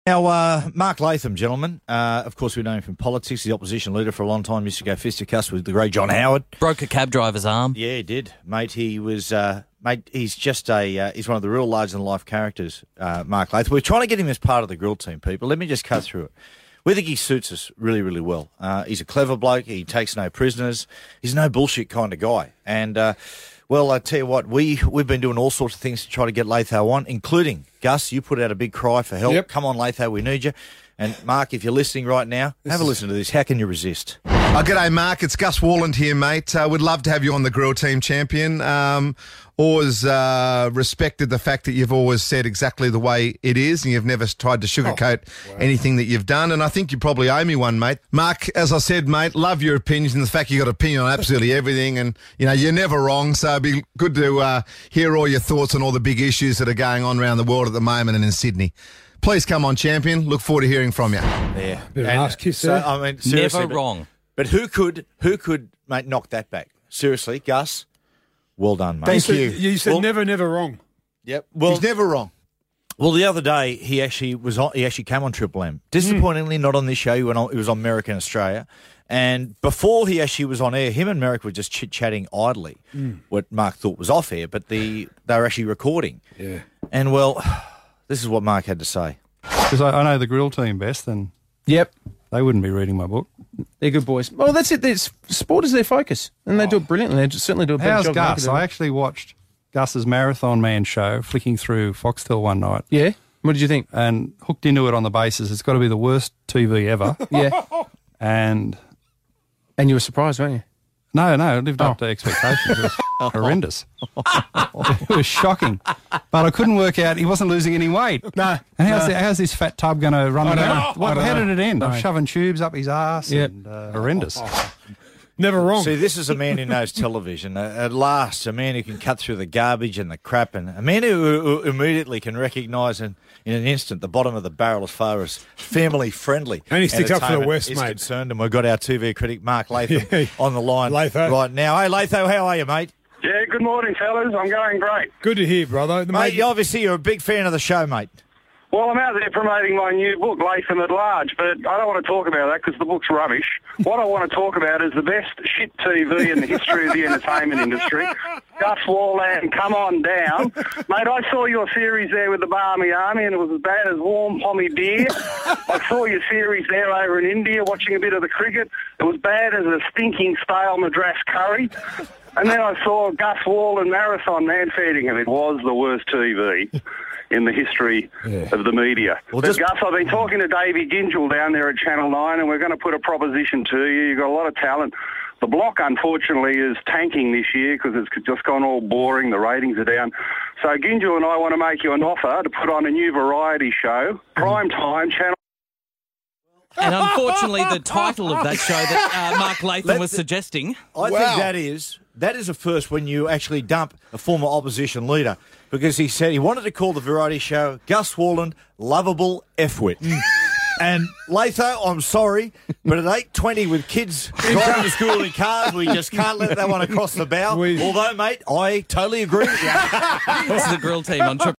Now, Mark Latham, gentlemen, of course we know him from politics, the opposition leader for a long time, used to go fisticuffs with the great John Howard. Broke a cab driver's arm. Yeah, he did, mate. He was, he's just he's one of the real larger-than-life characters, Mark Latham. We're trying to get him as part of the grill team, people. Let me just cut through it. We think he suits us really, really well. He's a clever bloke. He takes no prisoners. He's no bullshit kind of guy. And, well, I tell you what, we've been doing all sorts of things to try to get Latho on, including, Gus, you put out a big cry for help. Yep. Come on, Latho, we need you. And, Mark, if you're listening right now, have a listen to this. How can you resist? Oh, g'day, Mark. It's Gus Worland here, mate. We'd love to have you on the Grill Team, champion. Always respected the fact that you've always said exactly the way it is and you've never tried to sugarcoat anything that you've done. And I think you probably owe me one, mate. Mark, as I said, mate, love your opinions and the fact you've got an opinion on absolutely everything. And, you know, you're never wrong. So it'd be good to hear all your thoughts on all the big issues that are going on around the world at the moment and in Sydney. Please come on, champion. Look forward to hearing from you. Yeah. Bit of an ass kiss there. I mean, seriously, Never wrong. But who could, mate, knock that back? Seriously, Gus, well done, mate. Thank you. You said never wrong. Yep. Well, He's never wrong. Well, the other day he actually came on Triple M. Disappointingly, not on this show. He was on American Australia, and before he actually was on air, him and Merrick were just chit chatting idly. What Mark thought was off air, but they were actually recording. Yeah. And well, this is what Mark had to say. Because I know the grill team best, and Yep, they wouldn't be reading my book. they're good boys. Well, that's it. Sport is their focus, and they do it brilliantly. They certainly do a better How's job. Gus? I actually watched Gus's Marathon Man show flicking through Foxtel one night Yeah. What did you think? and hooked into it on the basis it's got to be the worst TV ever. Yeah. And And you were surprised, weren't you? no, it lived up to expectations. It was horrendous. It was shocking. But I couldn't work out, he wasn't losing any weight. No. And how's this fat tub going to run down? I don't How know. did it end? No. Shoving tubes up his ass Yep. and horrendous. Never wrong. See, this is a man who knows television. At last, a man who can cut through the garbage and the crap, and a man who immediately can recognise in an instant the bottom of the barrel as far as family friendly. And he sticks up for the entertainment West, is mate. concerned, and we've got our TV critic Mark Latham Yeah. on the line Latho. right now. Hey, Latho, how are you, mate? Yeah, good morning, fellas. I'm going great. Good to hear, brother. Mate, obviously you're a big fan of the show, mate. Well, I'm out there promoting my new book, Latham at Large, but I don't want to talk about that because the book's rubbish. What I want to talk about is the best shit TV in the history of the entertainment industry. Gus Worland, come on down. Mate, I saw your series there with the Barmy Army and it was as bad as warm pommy beer. I saw your series there over in India watching a bit of the cricket. It was bad as a stinking stale Madras curry. And then I saw Gus Worland Marathon Man feeding and it was the worst TV in the history of the media. Well, But Gus, I've been talking to Davey Gingell down there at Channel 9 and we're going to put a proposition to you. You've got a lot of talent. The block, unfortunately, is tanking this year because it's just gone all boring. The ratings are down. So Gingell and I want to make you an offer to put on a new variety show, prime time, Channel. And unfortunately, the title of that show that Mark Latham was suggesting. I think that is a first when you actually dump a former opposition leader, because he said he wanted to call the variety show Gus Worland Lovable F-Wit. And Latho, I'm sorry, but at 8:20 with kids driving to school in cars, we just can't let that one across the bow. Although, mate, I totally agree with you. This is the grill team on Triple